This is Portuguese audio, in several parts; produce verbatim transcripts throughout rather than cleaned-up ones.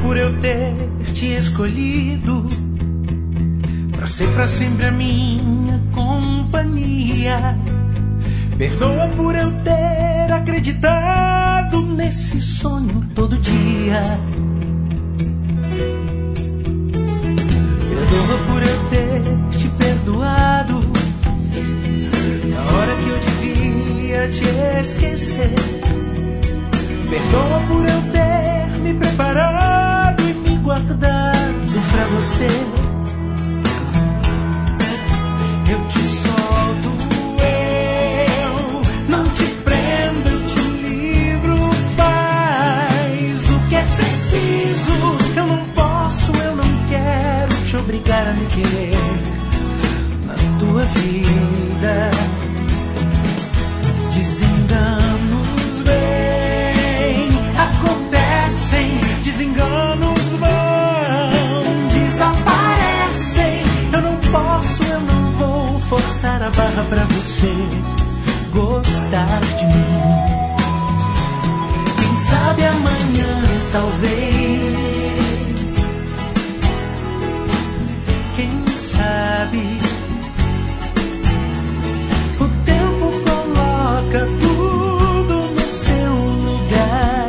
por eu ter te escolhido pra ser pra sempre a minha companhia. Perdoa por eu ter acreditado nesse sonho todo dia. Perdoa por eu ter te perdoado na hora que eu devia te esquecer. Perdoa por eu ter me preparado e me guardado pra você. Eu te solto, eu não te prendo, eu te livro. Faz o que é preciso. Eu não posso, eu não quero te obrigar a me querer na tua vida. Desenganos vêm, acontecem, desenganos vão, desaparecem. Eu não posso, eu não vou forçar a barra pra você gostar de mim. Quem sabe amanhã, talvez. Quem sabe? O tempo coloca tudo no seu lugar.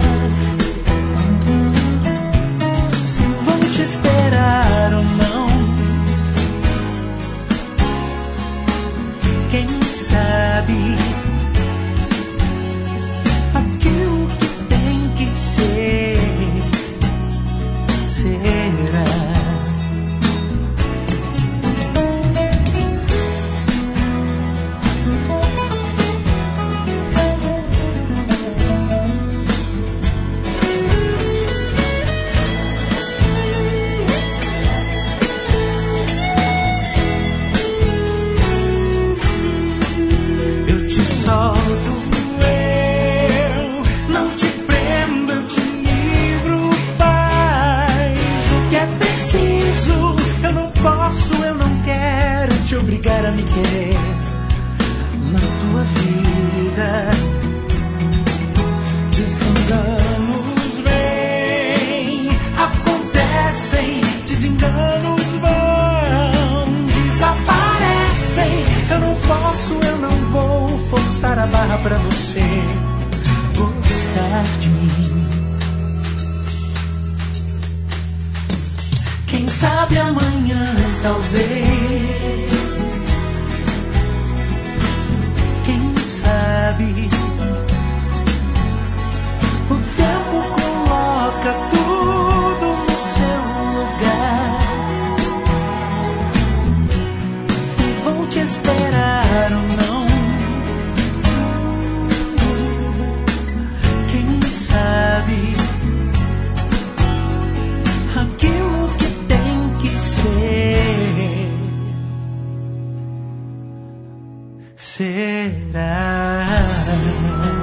Se vou te esperar ou não, quem sabe? Aquilo que tem que ser, será. Eu te solto, eu não te prendo, eu te livro. Faz o que é preciso. Eu não posso, eu não quero te obrigar a me querer na tua vida. Desenganos vêm, acontecem, desenganos vão, desaparecem. Eu não posso, eu não vou forçar a barra pra você gostar de mim. Quem sabe amanhã, talvez. Quem sabe? O tempo coloca tudo no seu lugar. Se vou te esperar ou não, quem sabe? Aquilo que tem que ser, será.